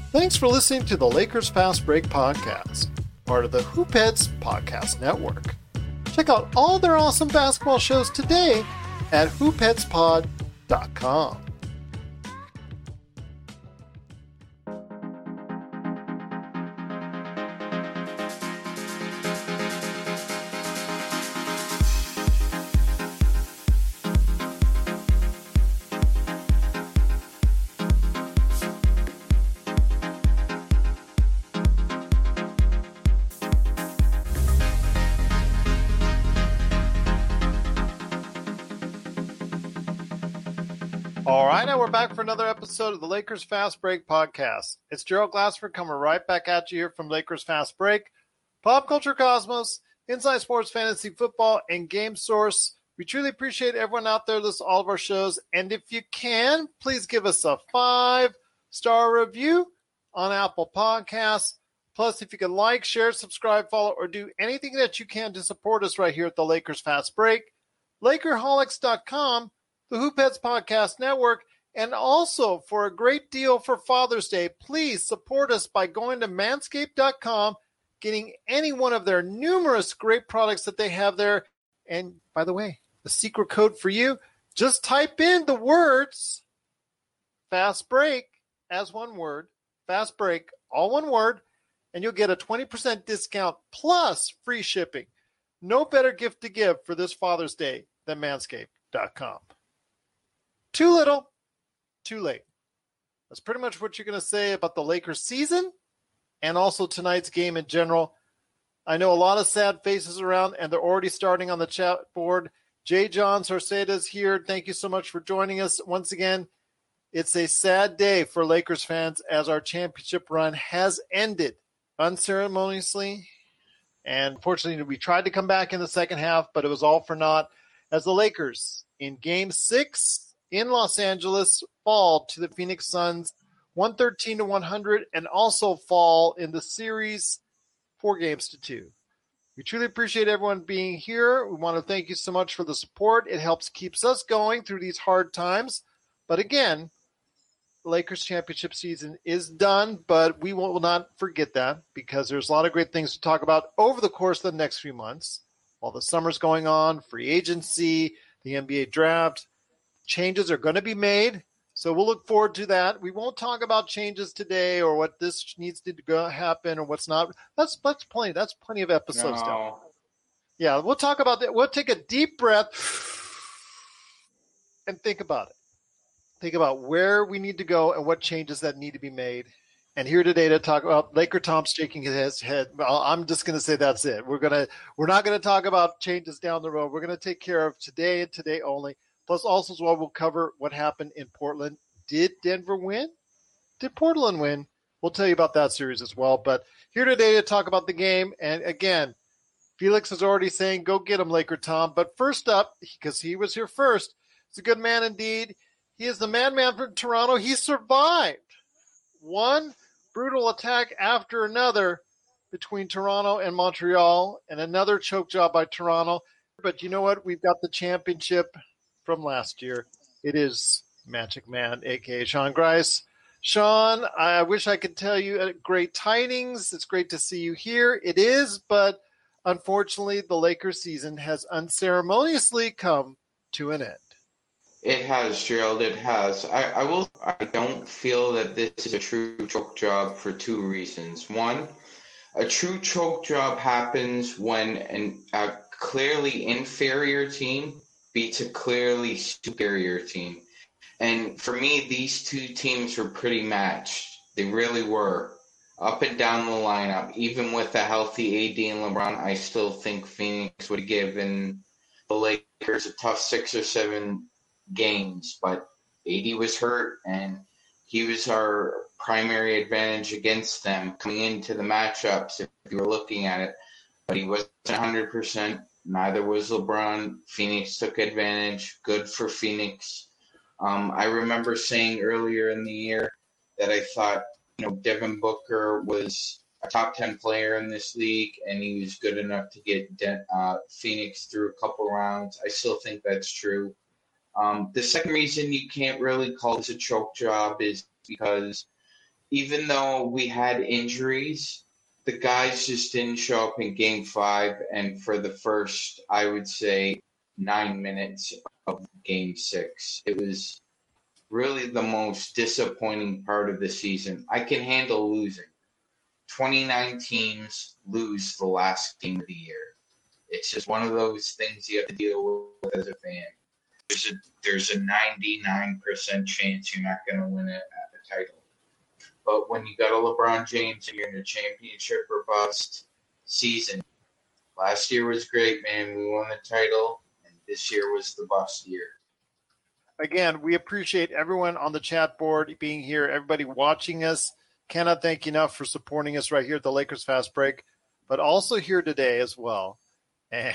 Thanks for listening to the Lakers Fast Break podcast, part of the Hoopheads Podcast Network. Check out all their awesome basketball shows today at hoopheadspod.com. All right, now we're back for another episode of the Lakers Fast Break podcast. It's Gerald Glassford coming right back at you here from Lakers Fast Break, Pop Culture Cosmos, Inside Sports Fantasy Football, and Game Source. We truly appreciate everyone out there listening to all of our shows. And if you can, please give us a 5-star review on Apple Podcasts. Plus, if you can like, share, subscribe, follow, or do anything that you can to support us right here at the Lakers Fast Break, Lakerholics.com, the Hoopheads Podcast Network, and also for a great deal for Father's Day, please support us by going to manscaped.com, getting any one of their numerous great products that they have there. And by the way, the secret code for you, just type in the words Fast Break as one word, Fast Break, all one word, and you'll get a 20% discount plus free shipping. No better gift to give for this Father's Day than manscaped.com. Too little, too late. That's pretty much what you're going to say about the Lakers season and also tonight's game in general. I know a lot of sad faces around, and they're already starting on the chat board. J. John Sorceda is here. Thank you so much for joining us. Once again, it's a sad day for Lakers fans as our championship run has ended unceremoniously. And unfortunately, we tried to come back in the second half, but it was all for naught as the Lakers in Game 6 in Los Angeles fall to the Phoenix Suns 113-100 and also fall in the series 4-2. We truly appreciate everyone being here. We want to thank you so much for the support. It helps keeps us going through these hard times. But again, the Lakers championship season is done, but we will not forget that because there's a lot of great things to talk about over the course of the next few months. While the summer's going on, free agency, the NBA draft, changes are going to be made, so we'll look forward to that. We won't talk about changes today or what this needs to go happen or what's not. That's plenty. That's plenty of episodes. No. Yeah, we'll talk about that. We'll take a deep breath and think about it. Think about where we need to go and what changes that need to be made. And here today to talk about Laker Tom shaking his head. Well, I'm just going to say that's it. We're not going to talk about changes down the road. We're going to take care of today and today only. Plus, also as well, we'll cover what happened in Portland. Did Denver win? Did Portland win? We'll tell you about that series as well. But here today to talk about the game. And again, Felix is already saying, go get him, Laker Tom. But first up, because he was here first, he's a good man indeed. He is the madman from Toronto. He survived one brutal attack after another between Toronto and Montreal and another choke job by Toronto. But you know what? We've got the championship from last year. It is Magic Man, a.k.a. Sean Grice. Sean, I wish I could tell you great tidings. It's great to see you here. It is, but unfortunately, the Lakers season has unceremoniously come to an end. It has, Gerald. It has. I don't feel that this is a true choke job for two reasons. One, a true choke job happens when a clearly inferior team beats a clearly superior team. And for me, these two teams were pretty matched. They really were. Up and down the lineup, even with a healthy AD and LeBron, I still think Phoenix would have given the Lakers a tough 6 or 7 games. But AD was hurt, and he was our primary advantage against them coming into the matchups if you were looking at it. But he wasn't 100%. Neither was LeBron. Phoenix took advantage. Good for Phoenix. I remember saying earlier in the year that I thought, Devin Booker was a top 10 player in this league, and he was good enough to get Phoenix through a couple rounds. I still think that's true. The second reason you can't really call this a choke job is because even though we had injuries, the guys just didn't show up in Game 5 and for the first, I would say, 9 minutes of Game 6. It was really the most disappointing part of the season. I can handle losing. 29 teams lose the last game of the year. It's just one of those things you have to deal with as a fan. There's a 99% chance you're not going to win it at the title. But when you got a LeBron James and you're in a championship or bust season, last year was great, man. We won the title, and this year was the bust year. Again, we appreciate everyone on the chat board being here, everybody watching us. Cannot thank you enough for supporting us right here at the Lakers Fast Break, but also here today as well. And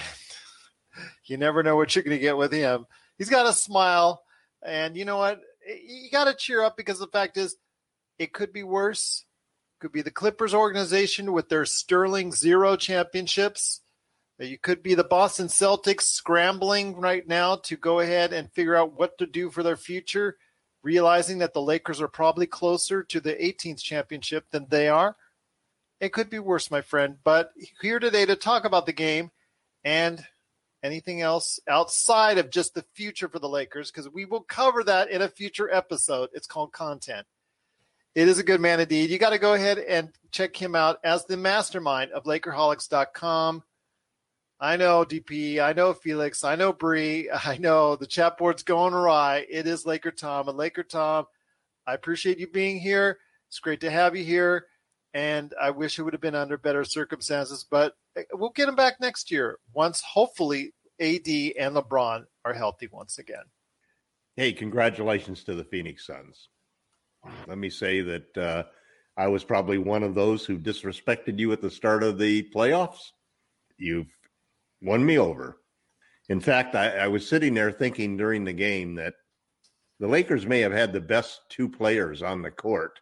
you never know what you're going to get with him. He's got a smile, and you know what? You got to cheer up because the fact is, it could be worse. It could be the Clippers organization with their sterling 0 championships. You could be the Boston Celtics scrambling right now to go ahead and figure out what to do for their future, realizing that the Lakers are probably closer to the 18th championship than they are. It could be worse, my friend. But here today to talk about the game and anything else outside of just the future for the Lakers, because we will cover that in a future episode. It's called Content. It is a good man indeed. You got to go ahead and check him out as the mastermind of Lakerholics.com. I know DP, I know Felix, I know Bree, I know the chat board's going awry. It is Laker Tom. And Laker Tom, I appreciate you being here. It's great to have you here. And I wish it would have been under better circumstances, but we'll get him back next year once hopefully AD and LeBron are healthy once again. Hey, congratulations to the Phoenix Suns. Let me say that I was probably one of those who disrespected you at the start of the playoffs. You've won me over. In fact, I was sitting there thinking during the game that the Lakers may have had the best 2 players on the court,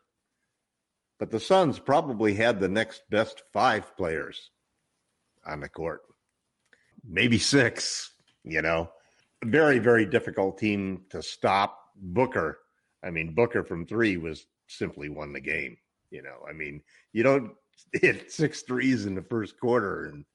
but the Suns probably had the next best 5 players on the court. Maybe 6, A very, very difficult team to stop. Booker. Booker from 3 was simply won the game. You don't hit 6 threes in the first quarter. And,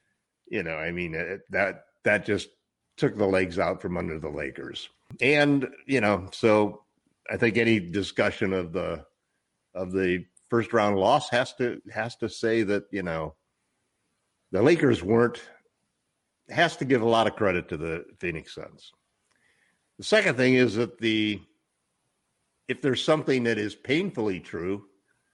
that just took the legs out from under the Lakers. And, so I think any discussion of the first round loss has to say that, the Lakers has to give a lot of credit to the Phoenix Suns. The second thing is that if there's something that is painfully true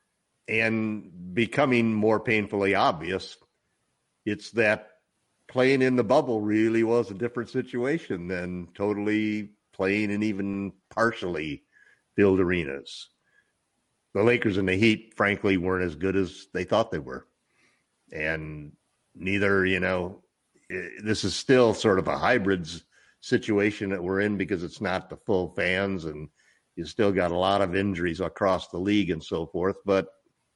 and becoming more painfully obvious, it's that playing in the bubble really was a different situation than totally playing in even partially filled arenas. The Lakers and the Heat, frankly, weren't as good as they thought they were. And neither, this is still sort of a hybrid situation that we're in because it's not the full fans and you still got a lot of injuries across the league and so forth. But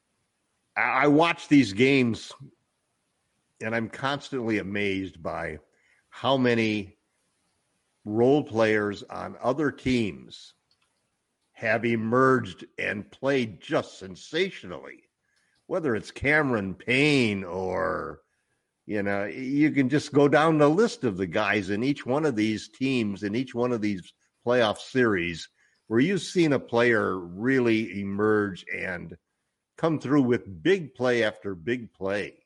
I watch these games and I'm constantly amazed by how many role players on other teams have emerged and played just sensationally, whether it's Cameron Payne or, you can just go down the list of the guys in each one of these teams, in each one of these playoff series, where you've seen a player really emerge and come through with big play after big play,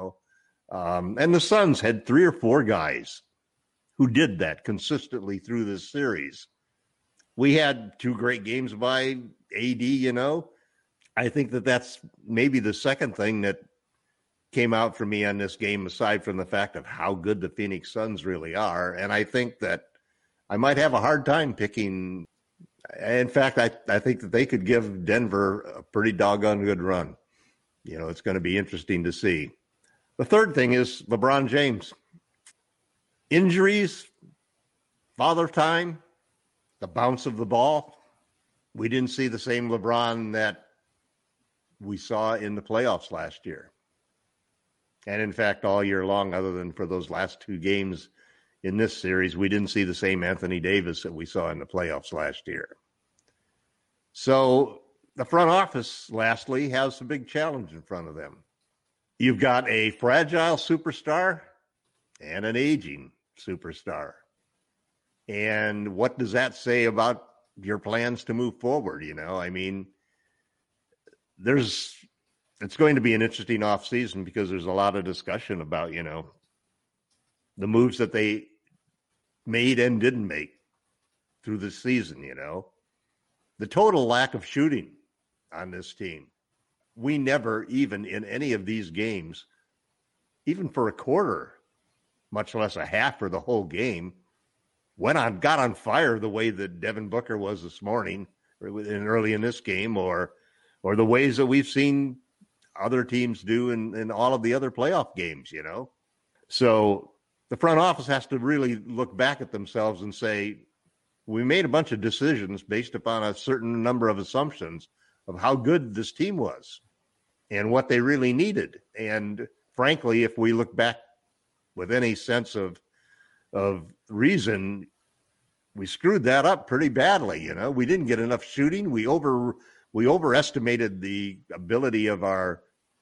and the Suns had 3 or 4 guys who did that consistently through this series. We had 2 great games by AD, I think that's maybe the second thing that came out for me on this game, aside from the fact of how good the Phoenix Suns really are. And I think that I might have a hard time picking. In fact, I think that they could give Denver a pretty doggone good run. It's going to be interesting to see. The third thing is LeBron James. Injuries, father time, the bounce of the ball. We didn't see the same LeBron that we saw in the playoffs last year. And in fact, all year long, other than for those last 2 games in this series, we didn't see the same Anthony Davis that we saw in the playoffs last year. So the front office, lastly, has a big challenge in front of them. You've got a fragile superstar and an aging superstar. And what does that say about your plans to move forward? I mean, it's going to be an interesting offseason because there's a lot of discussion about, the moves that they made and didn't make through the season, the total lack of shooting on this team. We never, even in any of these games, even for a quarter, much less a half or the whole game, got on fire the way that Devin Booker was this morning early in this game, or the ways that we've seen other teams do in all of the other playoff games, So the front office has to really look back at themselves and say, we made a bunch of decisions based upon a certain number of assumptions of how good this team was and what they really needed. And frankly, if we look back with any sense of reason, we screwed that up pretty badly. We didn't get enough shooting. We overestimated the ability of our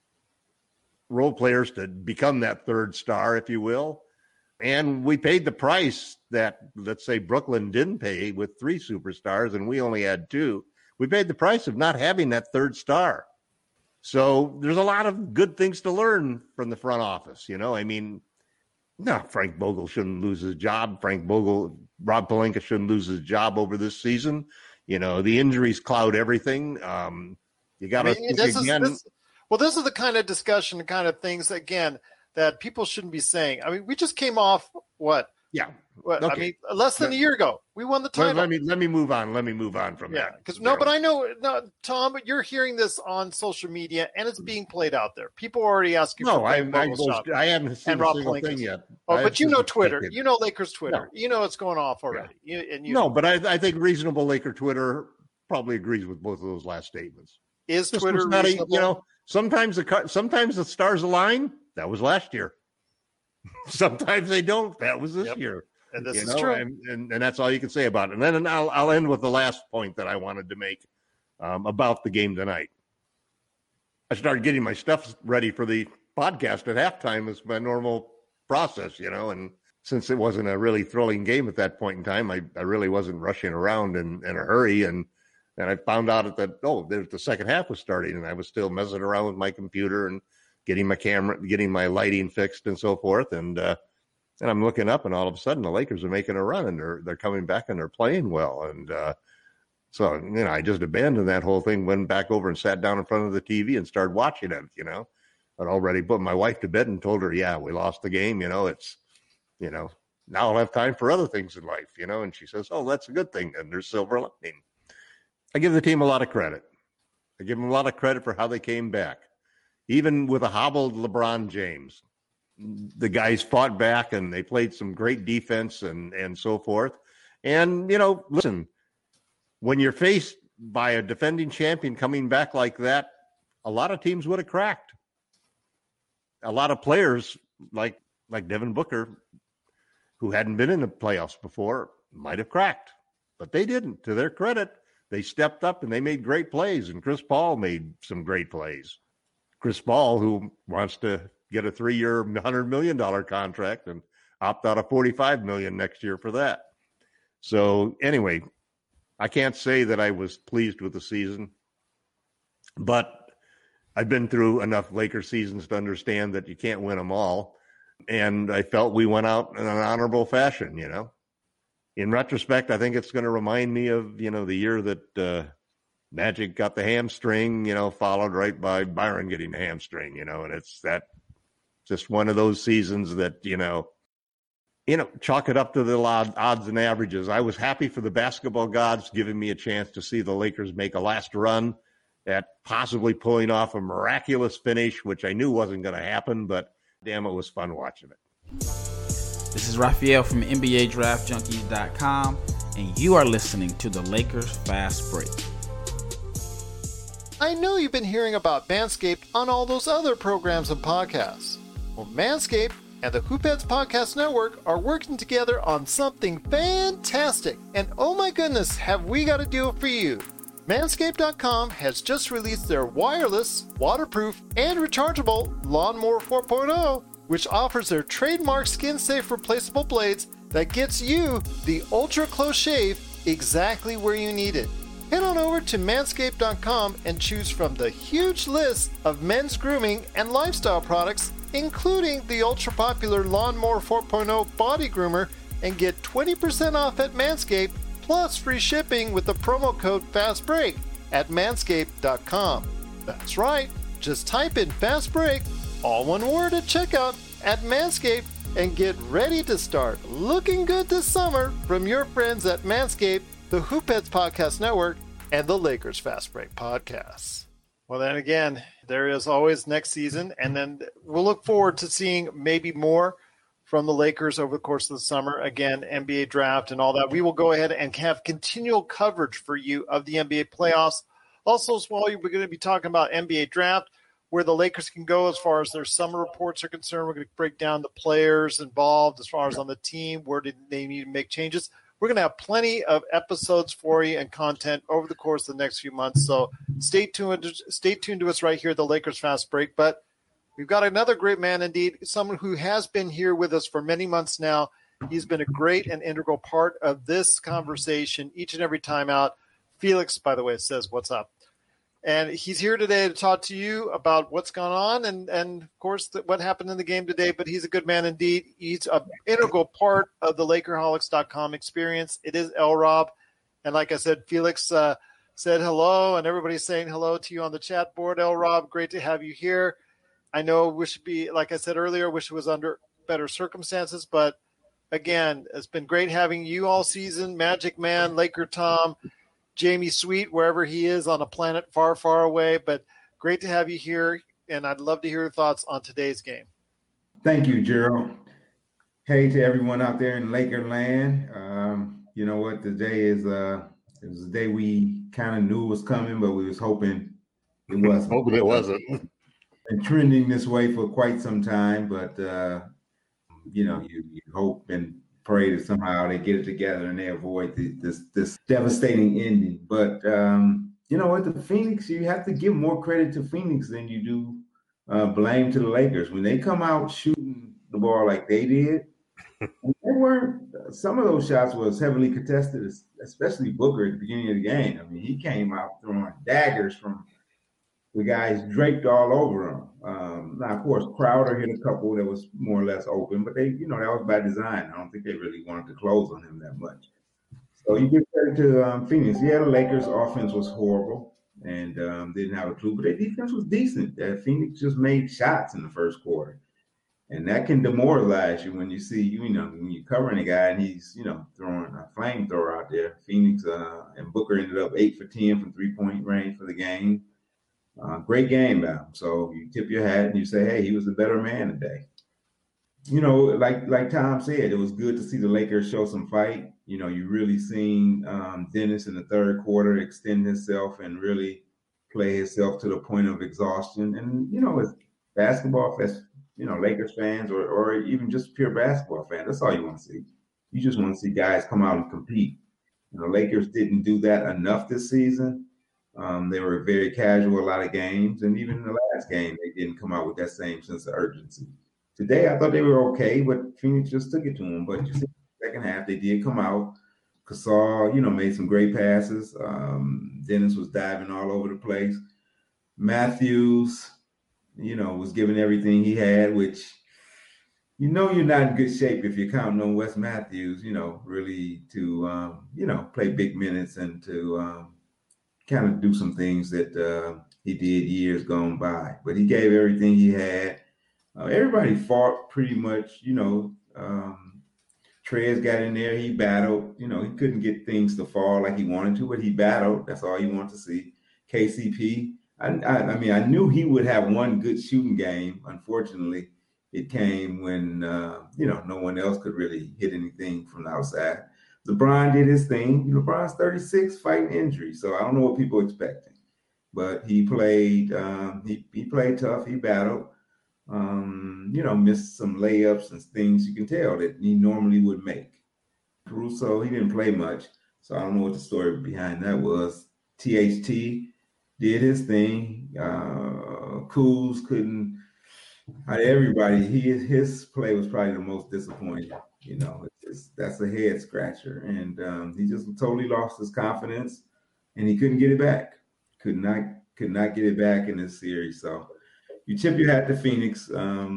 role players to become that third star, if you will. And we paid the price that, let's say, Brooklyn didn't pay with 3 superstars and we only had 2. We paid the price of not having that third star. So there's a lot of good things to learn from the front office. I mean, no, Frank Vogel shouldn't lose his job. Rob Pelinka shouldn't lose his job over this season. The injuries cloud everything. You got to think again. This is the kind of discussion, the kind of things, again, that people shouldn't be saying. I mean, we just came off what? Yeah. Okay. I mean, less than a year ago, we won the title. Let me move on. Let me move on from that. Because but I know, Tom, but you're hearing this on social media, and it's being played out there. People are already asking. I haven't seen a single thing yet. Oh, but you know Twitter. You know Lakers Twitter. No. You know what's going off already. Yeah. But I think reasonable Laker Twitter probably agrees with both of those last statements. Is Twitter reasonable? Sometimes the stars align. That was last year. Sometimes they don't. That was this year. And this is true. And that's all you can say about it. And then I'll end with the last point that I wanted to make about the game tonight. I started getting my stuff ready for the podcast at halftime as my normal process, and since it wasn't a really thrilling game at that point in time, I really wasn't rushing around in a hurry. And I found out that, the second half was starting, and I was still messing around with my computer and getting my camera, getting my lighting fixed and so forth. And I'm looking up, and all of a sudden the Lakers are making a run, and they're coming back and they're playing well. And so I just abandoned that whole thing, went back over and sat down in front of the TV and started watching it. I'd already put my wife to bed and told her, we lost the game. It's, now I'll have time for other things in life, And she says, oh, that's a good thing. And there's silver lining. I give the team a lot of credit. I give them a lot of credit for how they came back. Even with a hobbled LeBron James, the guys fought back and they played some great defense and so forth. And, listen, when you're faced by a defending champion coming back like that, a lot of teams would have cracked. A lot of players like Devin Booker, who hadn't been in the playoffs before, might have cracked, but they didn't. To their credit, they stepped up and they made great plays, and Chris Paul made some great plays. Chris Paul, who wants to get a 3-year, $100 million contract and opt out of $45 million next year for that. So anyway, I can't say that I was pleased with the season, but I've been through enough Lakers seasons to understand that you can't win them all. And I felt we went out in an honorable fashion, In retrospect, I think it's going to remind me of, the year that Magic got the hamstring, followed right by Byron getting the hamstring, and it's just one of those seasons that, chalk it up to the odds and averages. I was happy for the basketball gods giving me a chance to see the Lakers make a last run at possibly pulling off a miraculous finish, which I knew wasn't going to happen, but damn, it was fun watching it. This is Raphael from NBADraftJunkies.com, and you are listening to the Lakers Fast Break. I know you've been hearing about Manscaped on all those other programs and podcasts. Well, Manscaped and the Hoopheads Podcast Network are working together on something fantastic. And oh my goodness, have we got a deal for you. Manscaped.com has just released their wireless, waterproof, and rechargeable Lawnmower 4.0, which offers their trademark skin-safe replaceable blades that gets you the ultra-close shave exactly where you need it. Head on over to Manscaped.com and choose from the huge list of men's grooming and lifestyle products, including the ultra-popular Lawnmower 4.0 body groomer, and get 20% off at Manscaped, plus free shipping with the promo code FASTBREAK at Manscaped.com. That's right, just type in FASTBREAK, all one word at checkout at Manscaped, and get ready to start looking good this summer from your friends at Manscaped, the Hoopheads Podcast Network, and the Lakers Fast Break Podcasts. Well, then again, there is always next season, and then we'll look forward to seeing maybe more from the Lakers over the course of the summer. Again, NBA draft and all that. We will go ahead and have continual coverage for you of the NBA playoffs. Also, as well, we're going to be talking about NBA draft, where the Lakers can go as far as their summer reports are concerned. We're going to break down the players involved as far as on the team, where did they need to make changes. We're going to have plenty of episodes for you and content over the course of the next few months. So stay tuned to us right here at the Lakers Fast Break. But we've got another great man indeed, someone who has been here with us for many months now. He's been a great and integral part of this conversation each and every time out. Felix, by the way, says, what's up? And he's here today to talk to you about what's gone on and of course, what happened in the game today. But he's a good man indeed. He's an integral part of the Lakerholics.com experience. It is L-Rob. And like I said, Felix said hello, and everybody's saying hello to you on the chat board. L-Rob, great to have you here. I know we should be, like I said earlier, wish it was under better circumstances. But, again, it's been great having you all season. Magic Man, Laker Tom, Jamie Sweet, wherever he is on a planet far, far away. But great to have you here, and I'd love to hear your thoughts on today's game. Thank you, Gerald. Hey to everyone out there in Laker land. You know what? Today is it was a day we kind of knew was coming, but we was hoping it wasn't. Hoping it wasn't. Been trending this way for quite some time, but you hope and pray that somehow they get it together and they avoid this devastating ending. But you know what, the Phoenix, you have to give more credit to Phoenix than you do blame to the Lakers. When they come out shooting the ball like they did, some of those shots was heavily contested, especially Booker at the beginning of the game. I mean, he came out throwing daggers from the guys draped all over him. Now, of course, Crowder hit a couple that was more or less open, but that was by design. I don't think they really wanted to close on him that much. So you give credit to Phoenix. Yeah, the Lakers' offense was horrible and didn't have a clue, but their defense was decent. Phoenix just made shots in the first quarter. And that can demoralize you when you see, when you're covering a guy and he's, throwing a flamethrower out there. Phoenix and Booker ended up 8 for 10 from three-point range for the game. Great game by him. So you tip your hat and you say, hey, he was the better man today. Like Tom said, it was good to see the Lakers show some fight. You really seen Dennis in the third quarter extend himself and really play himself to the point of exhaustion. And, as basketball, Lakers fans or even just pure basketball fans, that's all you want to see. You just want to see guys come out and compete. The Lakers didn't do that enough this season. They were very casual a lot of games, and even in the last game, they didn't come out with that same sense of urgency. Today, I thought they were okay, but Phoenix just took it to them. But you see, the second half, they did come out. Gasol, made some great passes. Dennis was diving all over the place. Matthews, was giving everything he had, which, you're not in good shape if you're counting on Wes Matthews, really to, play big minutes and to kind of do some things that he did years gone by. But he gave everything he had. Everybody fought pretty much, Trez got in there. He battled. He couldn't get things to fall like he wanted to, but he battled. That's all you want to see. KCP, I knew he would have one good shooting game. Unfortunately, it came when, no one else could really hit anything from the outside. LeBron did his thing. LeBron's 36, fighting injury, so I don't know what people expecting. But he played. He played tough. He battled. Missed some layups and things you can tell that he normally would make. Caruso, he didn't play much, so I don't know what the story behind that was. THT did his thing. Kuz couldn't. Everybody, his play was probably the most disappointing. That's a head scratcher, and he just totally lost his confidence, and he couldn't get it back. Could not get it back in this series. So you tip your hat to Phoenix.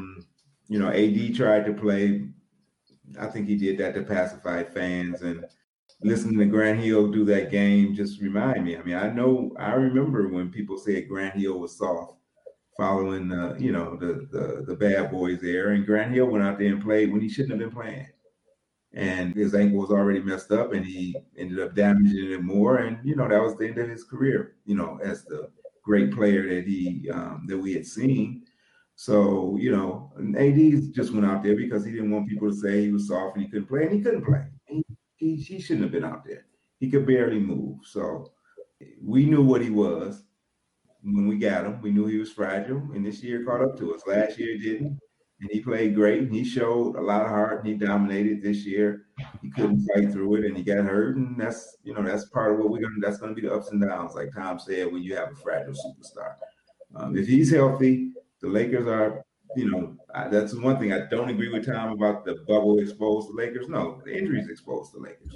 AD tried to play. I think he did that to pacify fans, and listening to Grant Hill do that game just remind me. I mean, I remember when people said Grant Hill was soft following the bad boys there, and Grant Hill went out there and played when he shouldn't have been playing, and his ankle was already messed up, and he ended up damaging it more, and that was the end of his career, as the great player that we had seen. So and AD just went out there because he didn't want people to say he was soft and he couldn't play, and he couldn't play. He shouldn't have been out there. He could barely move. So we knew what he was. When we got him, we knew he was fragile, and this year caught up to us. Last year didn't, and he played great, and he showed a lot of heart, and he dominated. This year he couldn't fight through it, and he got hurt, and that's part of what that's going to be the ups and downs, like Tom said, when you have a fragile superstar. If he's healthy, the Lakers are, that's one thing I don't agree with Tom about the bubble exposed the Lakers. No, the injuries exposed the Lakers.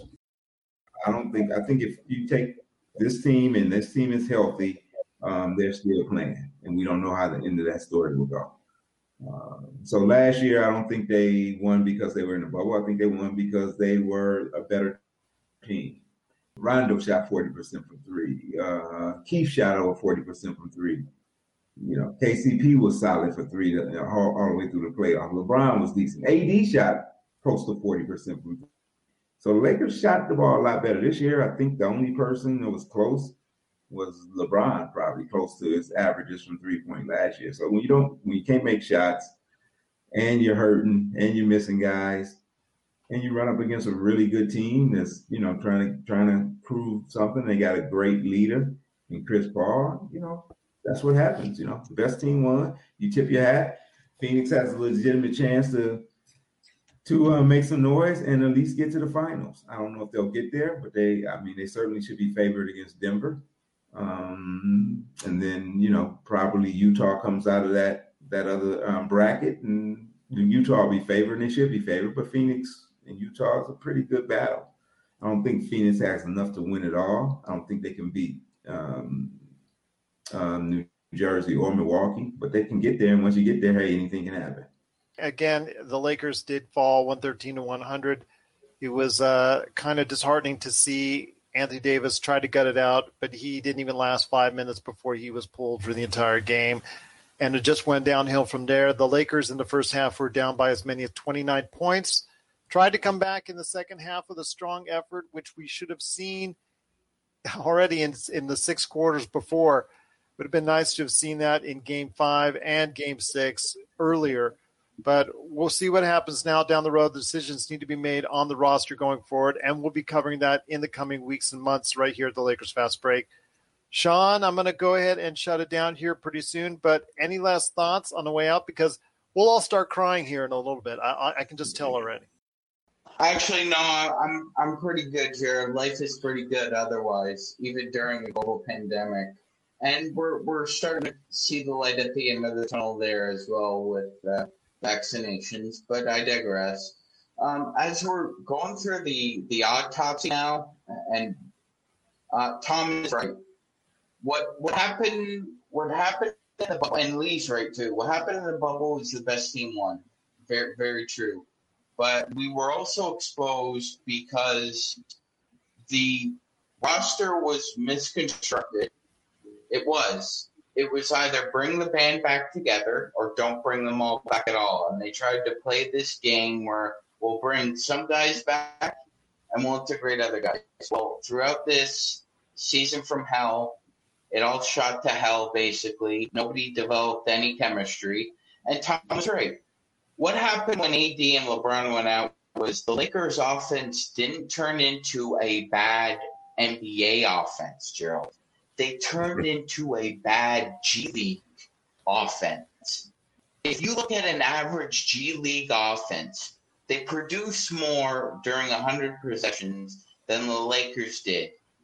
I think if you take this team and this team is healthy, they're still playing, and we don't know how the end of that story will go. So last year, I don't think they won because they were in the bubble. I think they won because they were a better team. Rondo shot 40% from three. Keith shot over 40% from three. KCP was solid for three all the way through the playoffs. LeBron was decent. AD shot close to 40% from three. So the Lakers shot the ball a lot better this year. I think the only person that was close was LeBron, probably close to his averages from 3-point last year. So when you can't make shots, and you're hurting, and you're missing guys, and you run up against a really good team that's trying to prove something, they got a great leader in Chris Paul. That's what happens. The best team won. You tip your hat. Phoenix has a legitimate chance to make some noise and at least get to the finals. I don't know if they'll get there, but they certainly should be favored against Denver. And then, probably Utah comes out of that other bracket, and Utah will be favored, and they should be favored. But Phoenix and Utah is a pretty good battle. I don't think Phoenix has enough to win it all. I don't think they can beat New Jersey or Milwaukee, but they can get there. And once you get there, hey, anything can happen. Again, the Lakers did fall 113-100. It was kind of disheartening to see Anthony Davis tried to gut it out, but he didn't even last 5 minutes before he was pulled for the entire game. And it just went downhill from there. The Lakers in the first half were down by as many as 29 points. Tried to come back in the second half with a strong effort, which we should have seen already in the 6 quarters before. Would have been nice to have seen that in Game 5 and Game 6 earlier. But we'll see what happens now down the road. The decisions need to be made on the roster going forward, and we'll be covering that in the coming weeks and months right here at the Lakers Fast Break. Sean, I'm going to go ahead and shut it down here pretty soon, but any last thoughts on the way out? Because we'll all start crying here in a little bit. I can just tell already. Actually, no, I'm pretty good here. Life is pretty good otherwise, even during the global pandemic. And we're starting to see the light at the end of the tunnel there as well with vaccinations, but I digress. As we're going through the autopsy now, and Tom is right. What happened in the bubble, and Lee's right too. What happened in the bubble is the best team won. Very, very true. But we were also exposed because the roster was misconstructed. It was either bring the band back together or don't bring them all back at all. And they tried to play this game where we'll bring some guys back and we'll integrate other guys. Well, throughout this season from hell, it all shot to hell, basically. Nobody developed any chemistry. And Tom was right. What happened when AD and LeBron went out was the Lakers' offense didn't turn into a bad NBA offense, Gerald. They turned into a bad G League offense. If you look at an average G League offense, they produce more during 100 possessions than the Lakers did.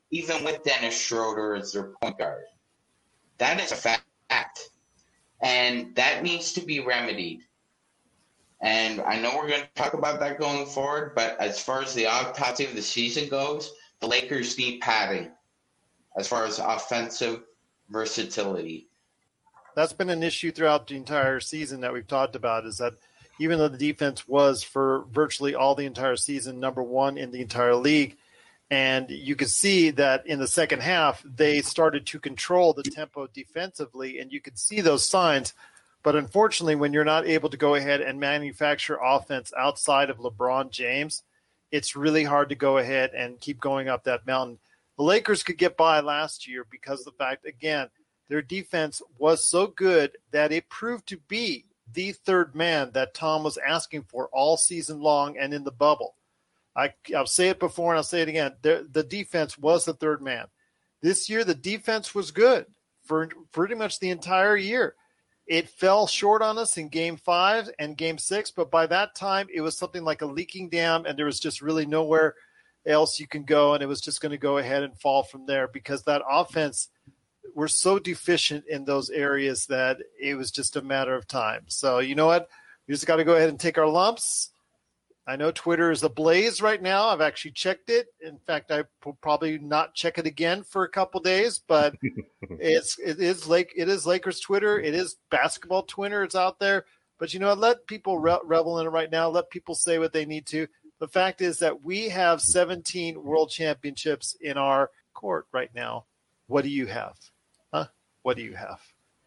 even with Dennis Schroeder as their point guard. That is a fact. And that needs to be remedied. And I know we're going to talk about that going forward, but as far as the autopsy of the season goes, the Lakers need padding as far as offensive versatility. That's been an issue throughout the entire season that we've talked about, is that even though the defense was for virtually all the entire season number one in the entire league, and you could see that in the second half, they started to control the tempo defensively, and you could see those signs. But unfortunately, when you're not able to go ahead and manufacture offense outside of LeBron James, it's really hard to go ahead and keep going up that mountain. The Lakers could get by last year because of the fact, again, their defense was so good that it proved to be the third man that Tom was asking for all season long and in the bubble. I'll say it before and I'll say it again. The defense was the third man. This year, the defense was good for pretty much the entire year. It fell short on us in Game 5 and Game 6, but by that time, it was something like a leaking dam, and there was just really nowhere else you can go, and it was just going to go ahead and fall from there because that offense – we're so deficient in those areas that it was just a matter of time. So you know what? We just got to go ahead and take our lumps. I know Twitter is ablaze right now. I've actually checked it. In fact, I will probably not check it again for a couple days, but it is Lakers Twitter. It is basketball Twitter. It's out there. But you know what? Let people revel in it right now. Let people say what they need to. The fact is that we have 17 world championships in our court right now. What do you have? What do you have?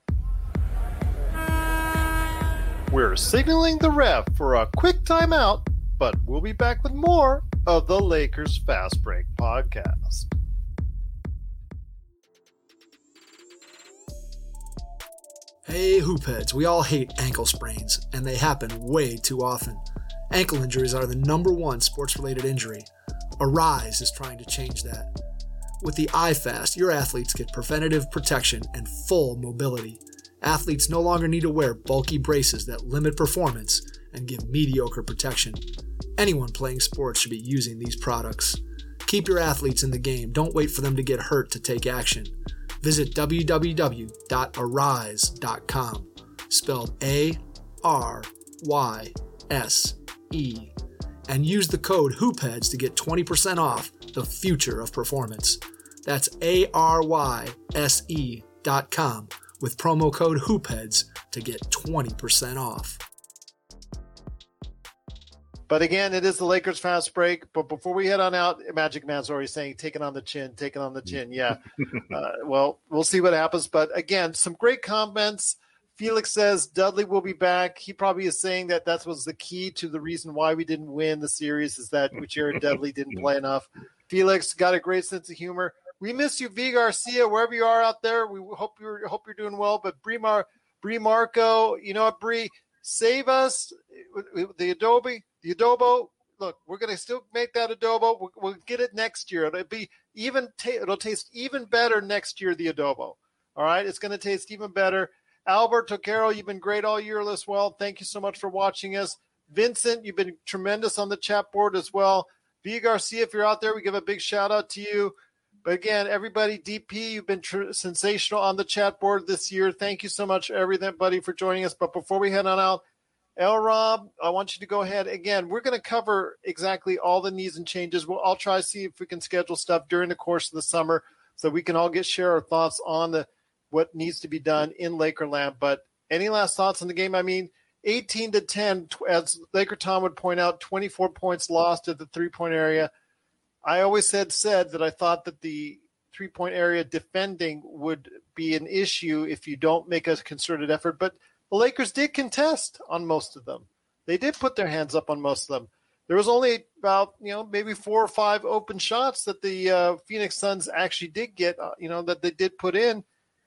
We're signaling the ref for a quick timeout, but we'll be back with more of the Lakers Fast Break podcast. Hey, hoopheads, we all hate ankle sprains, and they happen way too often. Ankle injuries are the #1 sports-related injury. Arise is trying to change that. With the iFast, your athletes get preventative protection and full mobility. Athletes no longer need to wear bulky braces that limit performance and give mediocre protection. Anyone playing sports should be using these products. Keep your athletes in the game. Don't wait for them to get hurt to take action. Visit www.arise.com, spelled ARYSE, and use the code HOOPHEADS to get 20% off the future of performance. That's ARYSE.com with promo code HOOPHEADS to get 20% off. But again, it is the Lakers Fast Break. But before we head on out, Magic Man's already saying, take it on the chin. Yeah. Well, we'll see what happens. But again, some great comments. Felix says Dudley will be back. He probably is saying that was the key to the reason why we didn't win the series, is that Jared Dudley didn't play enough. Felix got a great sense of humor. We miss you, V. Garcia, wherever you are out there. We hope you're doing well. But Bree Marco, you know what, Bree, save us the adobo. Look, we're going to still make that adobo. We'll get it next year. It'll taste even better next year, the adobo. All right, it's going to taste even better. Albert Tocaro, you've been great all year as well. Thank you so much for watching us. Vincent, you've been tremendous on the chat board as well. V. Garcia, if you're out there, we give a big shout out to you. But again, everybody, DP, you've been sensational on the chat board this year. Thank you so much, everybody, for joining us. But before we head on out, L. Rob, I want you to go ahead. Again, we're going to cover exactly all the needs and changes. I'll try to see if we can schedule stuff during the course of the summer so we can all share our thoughts on what needs to be done in Lakerland. But any last thoughts on the game? I mean, 18-10, as Laker Tom would point out, 24 points lost at the three-point area. I always said that I thought that the three-point area defending would be an issue if you don't make a concerted effort. But the Lakers did contest on most of them. They did put their hands up on most of them. There was only about, maybe 4 or 5 open shots that the Phoenix Suns actually did get, that they did put in.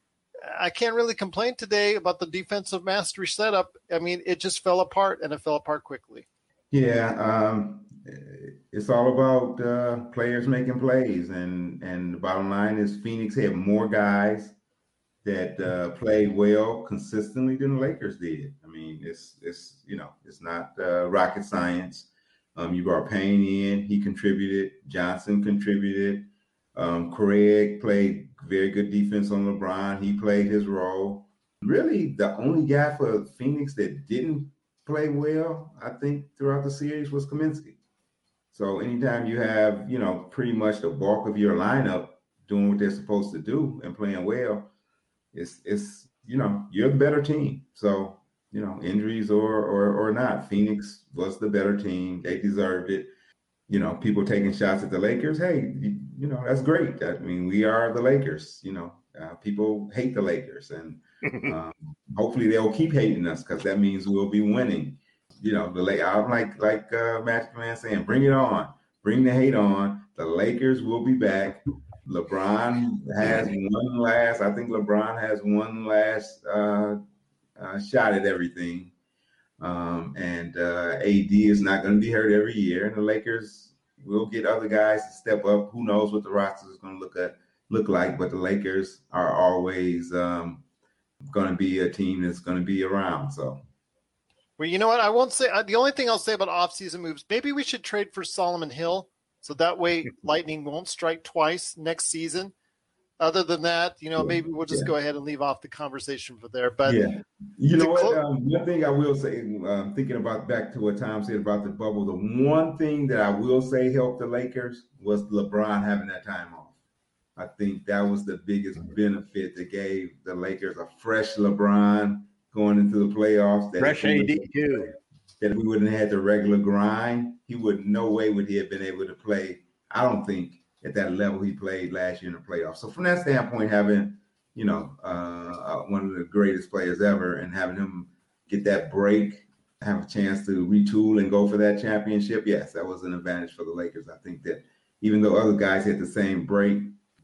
I can't really complain today about the defensive mastery setup. I mean, it just fell apart, and it fell apart quickly. Yeah, it's all about players making plays, and the bottom line is Phoenix had more guys that played well consistently than the Lakers did. I mean, it's not rocket science. You brought Payne in, he contributed. Johnson contributed. Craig played very good defense on LeBron. He played his role. Really, the only guy for Phoenix that didn't play well, I think, throughout the series was Kaminsky. So anytime you have, pretty much the bulk of your lineup doing what they're supposed to do and playing well, it's you're the better team. So, injuries or not, Phoenix was the better team. They deserved it. People taking shots at the Lakers. Hey, that's great. I mean, we are the Lakers. People hate the Lakers, and hopefully they'll keep hating us because that means we'll be winning. I'm like Magic Man saying, bring it on, bring the hate on. The Lakers will be back. LeBron has one last shot at everything. And AD is not going to be hurt every year, and the Lakers will get other guys to step up. Who knows what the roster is going to look like, but the Lakers are always going to be a team that's going to be around. So, well, you know what? I won't say the only thing I'll say about off-season moves. Maybe we should trade for Solomon Hill, so that way Lightning won't strike twice next season. Other than that, maybe we'll just go ahead and leave off the conversation for there. But one thing I will say, thinking about back to what Tom said about the bubble, the one thing that I will say helped the Lakers was LeBron having that time off. I think that was the biggest benefit that gave the Lakers a fresh LeBron going into the playoffs. Fresh AD too. That we wouldn't have had the regular grind. No way would he have been able to play, I don't think, at that level he played last year in the playoffs. So from that standpoint, having, one of the greatest players ever and having him get that break, have a chance to retool and go for that championship, yes, that was an advantage for the Lakers. I think that even though other guys had the same break,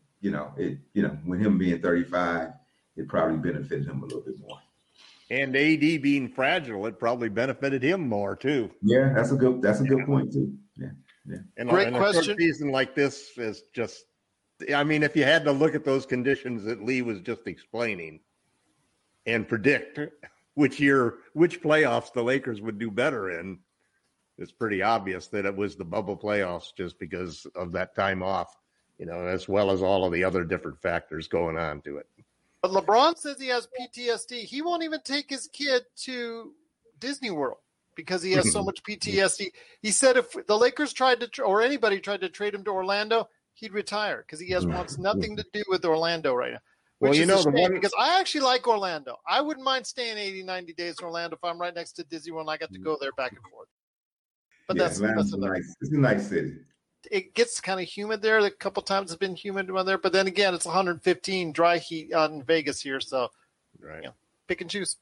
with him being 35, it probably benefited him a little bit more. And AD being fragile, it probably benefited him more too. Yeah, that's a good point too. Yeah. And great question. A season like this is just, if you had to look at those conditions that Lee was just explaining and predict which playoffs the Lakers would do better in, it's pretty obvious that it was the bubble playoffs just because of that time off, as well as all of the other different factors going on to it. But LeBron says he has PTSD. He won't even take his kid to Disney World because he has so much PTSD. He said if the Lakers tried to, or anybody tried to trade him to Orlando, he'd retire because he wants nothing to do with Orlando right now. Which is because I actually like Orlando. I wouldn't mind staying 80, 90 days in Orlando if I'm right next to Disney World and I got to go there back and forth. But that's nice. It's a nice city. It gets kind of humid there. A couple times it's been humid when there, but then again, it's 115 dry heat out in Vegas here. So, right. Pick and choose.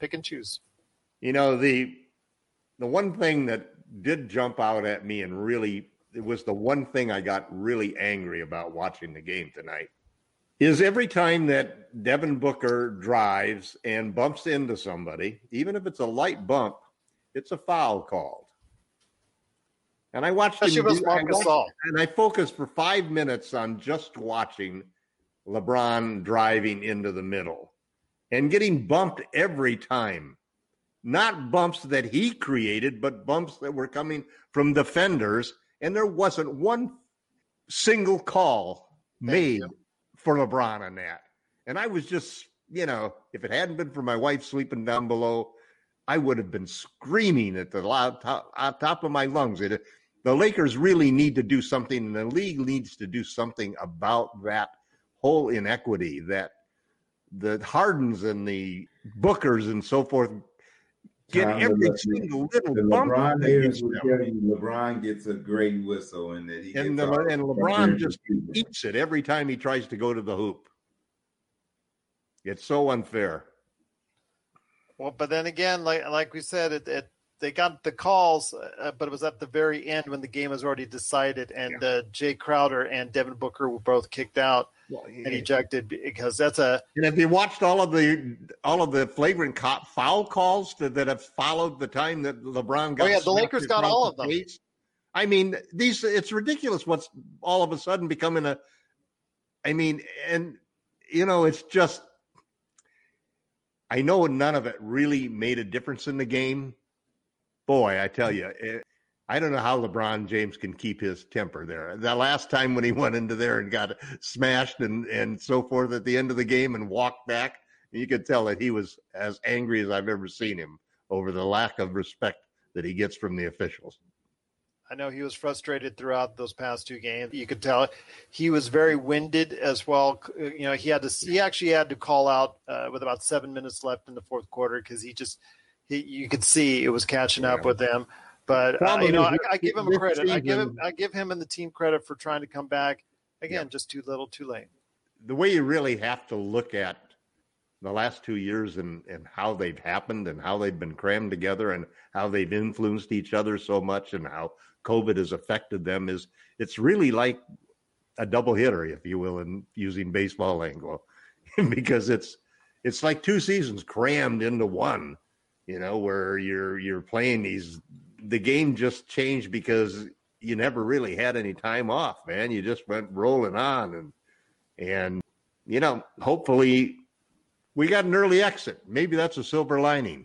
The one thing that did jump out at me and really, it was the one thing I got really angry about watching the game tonight, is every time that Devin Booker drives and bumps into somebody, even if it's a light bump, it's a foul called. And I watched him, and I focused for 5 minutes on just watching LeBron driving into the middle and getting bumped every time. Not bumps that he created, but bumps that were coming from defenders. And there wasn't one single call made for LeBron on that. And I was just, if it hadn't been for my wife sleeping down below, I would have been screaming at the top of my lungs. The Lakers really need to do something, and the league needs to do something about that whole inequity that the Hardens and the Bookers and so forth get every single little bump. LeBron haters will tell you LeBron gets a great whistle, and that and LeBron just eats it every time he tries to go to the hoop. It's so unfair. Well, but then again, like we said, they got the calls, but it was at the very end when the game was already decided, and Jay Crowder and Devin Booker were both kicked out and ejected because that's a. And have you watched all of the flagrant foul calls that have followed the time that LeBron got? Oh yeah, the Lakers got all of them. I mean, it's ridiculous what's all of a sudden becoming a. I mean, and it's just. I know none of it really made a difference in the game. Boy, I tell you, I don't know how LeBron James can keep his temper there. The last time when he went into there and got smashed and so forth at the end of the game and walked back, you could tell that he was as angry as I've ever seen him over the lack of respect that he gets from the officials. I know he was frustrated throughout those past two games. You could tell he was very winded as well. You know, he actually had to call out with about 7 minutes left in the fourth quarter because you could see it was catching up with him. But I give him credit. I give him and the team credit for trying to come back. Again, just too little, too late. The way you really have to look at the last 2 years and how they've happened and how they've been crammed together and how they've influenced each other so much and how COVID has affected them is it's really like a double hitter, if you will, in using baseball lingo, because it's like 2 seasons crammed into one, where you're playing the game just changed because you never really had any time off, man. You just went rolling on and hopefully we got an early exit. Maybe that's a silver lining.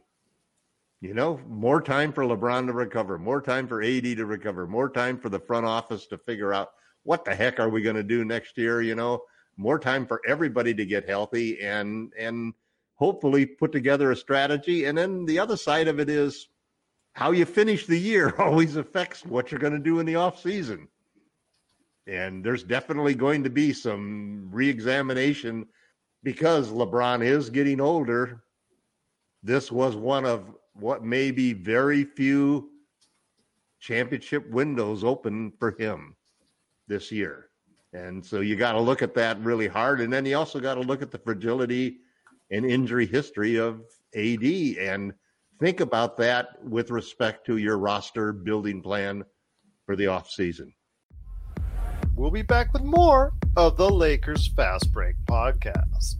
More time for LeBron to recover, more time for AD to recover, more time for the front office to figure out what the heck are we going to do next year, more time for everybody to get healthy and hopefully put together a strategy. And then the other side of it is how you finish the year always affects what you're going to do in the off season. And there's definitely going to be some reexamination because LeBron is getting older. This was one of what may be very few championship windows open for him this year. And so you got to look at that really hard. And then you also got to look at the fragility and injury history of AD and think about that with respect to your roster building plan for the offseason. We'll be back with more of the Lakers Fast Break podcast.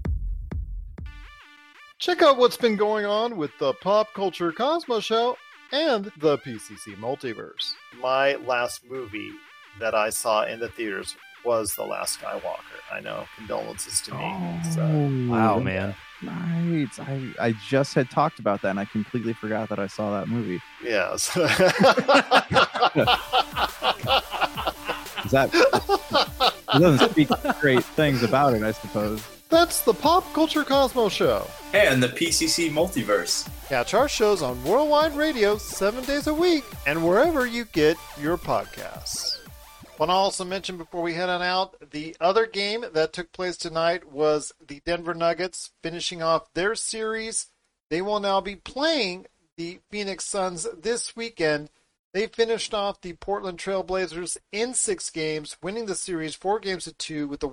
Check out what's been going on with the Pop Culture Cosmos Show and the PCC Multiverse. My last movie that I saw in the theaters was The Last Skywalker. I know, condolences to me. Wow, man. Right. I just had talked about that, and I completely forgot that I saw that movie. Yes. It doesn't speak great things about it, I suppose. That's the Pop Culture Cosmos Show. And the PCC Multiverse. Catch our shows on Worldwide Radio 7 days a week and wherever you get your podcasts. Want to also mention before we head on out, the other game that took place tonight was the Denver Nuggets finishing off their series. They will now be playing the Phoenix Suns this weekend. They finished off the Portland Trail Blazers in 6 games, winning the series 4-2 with a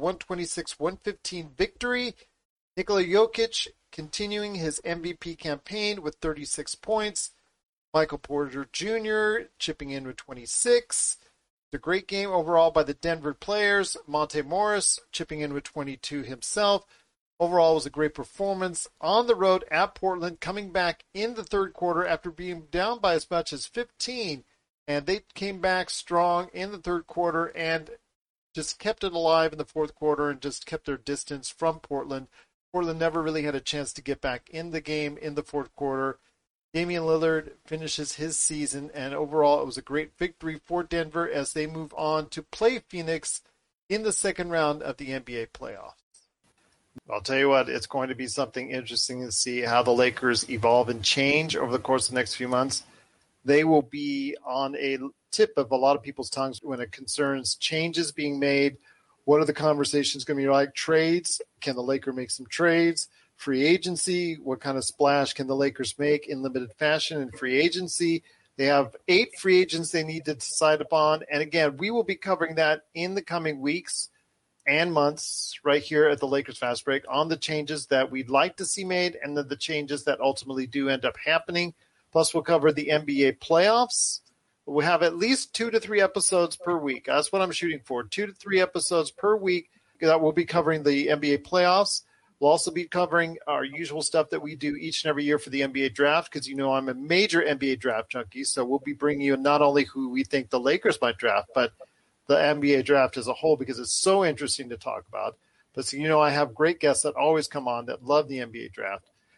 126-115 victory. Nikola Jokic continuing his MVP campaign with 36 points. Michael Porter Jr. chipping in with 26. It's a great game overall by the Denver players. Monte Morris chipping in with 22 himself. Overall, it was a great performance on the road at Portland, coming back in the third quarter after being down by as much as 15. And they came back strong in the third quarter and just kept it alive in the fourth quarter and just kept their distance from Portland. Portland never really had a chance to get back in the game in the fourth quarter. Damian Lillard finishes his season, and overall it was a great victory for Denver as they move on to play Phoenix in the second round of the NBA playoffs. I'll tell you what, it's going to be something interesting to see how the Lakers evolve and change over the course of the next few months. They will be on a tip of a lot of people's tongues when it concerns changes being made. What are the conversations going to be like? Trades? Can the Lakers make some trades? Free agency? What kind of splash can the Lakers make in limited fashion in free agency? They have 8 free agents they need to decide upon. And again, we will be covering that in the coming weeks and months right here at the Lakers Fast Break on the changes that we'd like to see made and then the changes that ultimately do end up happening. Plus, we'll cover the NBA playoffs. We'll have at least 2 to 3 episodes per week. That's what I'm shooting for, 2 to 3 episodes per week that we'll be covering the NBA playoffs. We'll also be covering our usual stuff that we do each and every year for the NBA draft because, I'm a major NBA draft junkie. So we'll be bringing you not only who we think the Lakers might draft, but the NBA draft as a whole because it's so interesting to talk about. But I have great guests that always come on that love the NBA draft.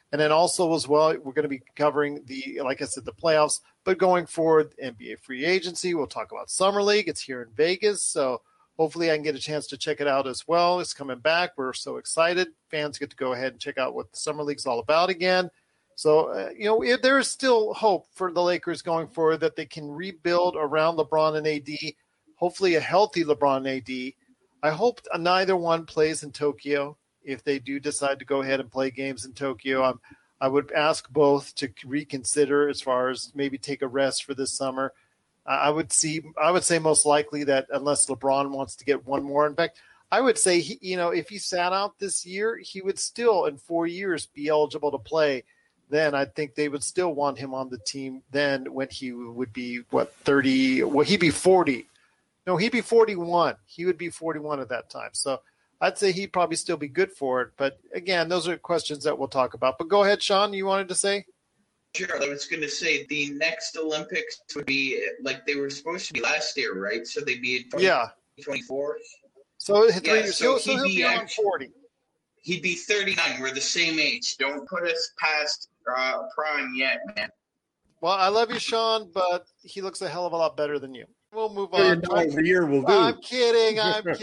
And then also as well, we're going to be covering like I said, the playoffs, but going forward, NBA free agency. We'll talk about Summer League. It's here in Vegas. So hopefully I can get a chance to check it out as well. It's coming back. We're so excited. Fans get to go ahead and check out what the Summer League's all about again. So, there is still hope for the Lakers going forward that they can rebuild around LeBron and AD, hopefully a healthy LeBron and AD. I hope neither one plays in Tokyo. If they do decide to go ahead and play games in Tokyo, I would ask both to reconsider as far as maybe take a rest for this summer. I would say most likely that unless LeBron wants to get one more. In fact, I would say, if he sat out this year, he would still in 4 years be eligible to play. Then I think they would still want him on the team then when he would be, 30? Well, he'd be 40. No, he'd be 41. He would be 41 at that time. So I'd say he'd probably still be good for it. But, again, those are questions that we'll talk about. But go ahead, Sean, you wanted to say? Sure. I was going to say the next Olympics would be like they were supposed to be last year, right? So they'd be in 2024. So 3 years. So he'll be on 40. He'd be 39. We're the same age. Don't put us past prime yet, man. Well, I love you, Sean, but he looks a hell of a lot better than you. We'll move on. The year will do. I'm kidding,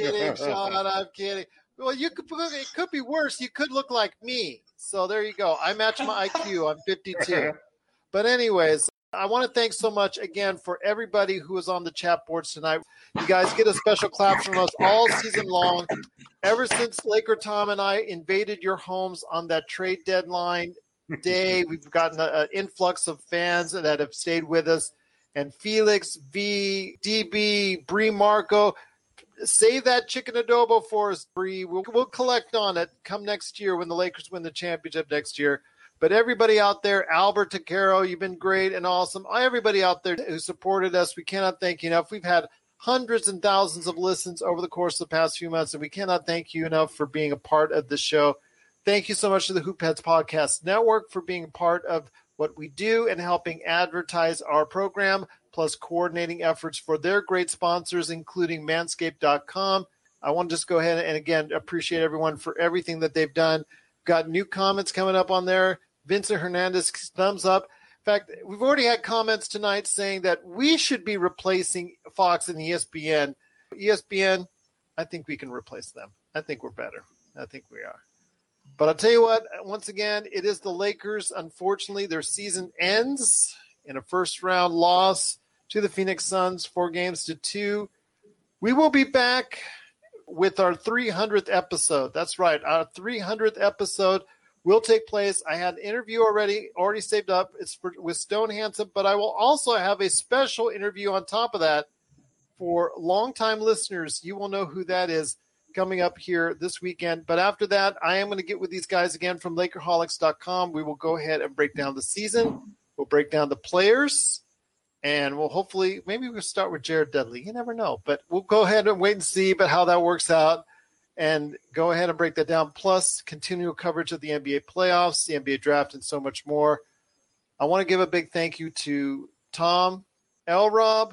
Sean. I'm kidding. Well, it could be worse. You could look like me. So there you go. I match my IQ. I'm 52. But anyways, I want to thank so much again for everybody who was on the chat boards tonight. You guys get a special clap from us all season long. Ever since Laker Tom and I invaded your homes on that trade deadline day, we've gotten an influx of fans that have stayed with us. And Felix, V, DB, Bree Marco, save that chicken adobo for us, Bree. We'll collect on it come next year when the Lakers win the championship next year. But everybody out there, Albert Takaro, you've been great and awesome. Everybody out there who supported us, we cannot thank you enough. We've had hundreds and thousands of listens over the course of the past few months, and we cannot thank you enough for being a part of the show. Thank you so much to the Hoopheads Podcast Network for being a part of what we do and helping advertise our program, plus coordinating efforts for their great sponsors, including Manscaped.com. I want to just go ahead and, again, appreciate everyone for everything that they've done. Got new comments coming up on there. Vincent Hernandez, thumbs up. In fact, we've already had comments tonight saying that we should be replacing Fox and ESPN. ESPN, I think we can replace them. I think we're better. I think we are. But I'll tell you what, once again, it is the Lakers. Unfortunately, their season ends in a first-round loss to the Phoenix Suns, 4-2. We will be back with our 300th episode. That's right, our 300th episode will take place. I had an interview already saved up. It's with Stone Hansen, but I will also have a special interview on top of that for longtime listeners. You will know who that is coming up here this weekend. But after that, I am going to get with these guys again from Lakerholics.com. We will go ahead and break down the season. We'll break down the players, and we'll hopefully, maybe we'll start with Jared Dudley. You never know, but we'll go ahead and wait and see about how that works out and go ahead and break that down. Plus, continual coverage of the NBA playoffs, the NBA draft, and so much more. I want to give a big thank you to Tom, L-Rob,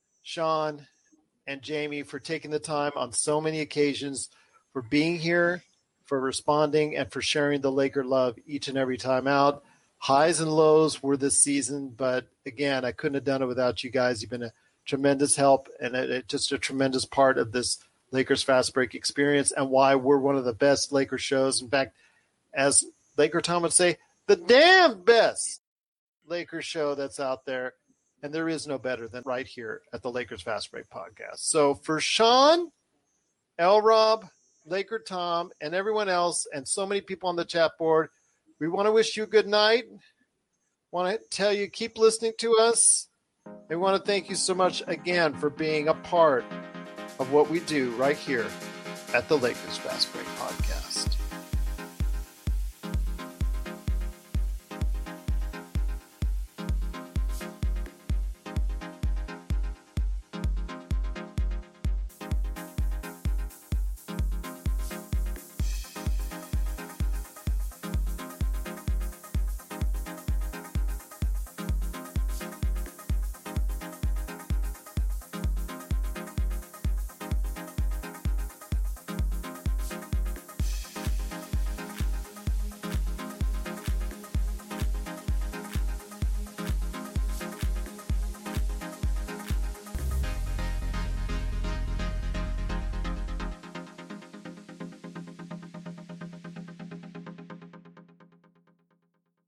Sean, and Jamie for taking the time on so many occasions, for being here, for responding, and for sharing the Laker love each and every time out. Highs and lows were this season, but again, I couldn't have done it without you guys. You've been a tremendous help and just a tremendous part of this Lakers Fast Break experience and why we're one of the best Lakers shows. In fact, as Laker Tom would say, the damn best Lakers show that's out there. And there is no better than right here at the Lakers Fast Break Podcast. So for Sean, L-Rob, Laker Tom, and everyone else, and so many people on the chat board, we want to wish you a good night. Want to tell you, keep listening to us. We want to thank you so much again for being a part of what we do right here at the Lakers Fast Break Podcast.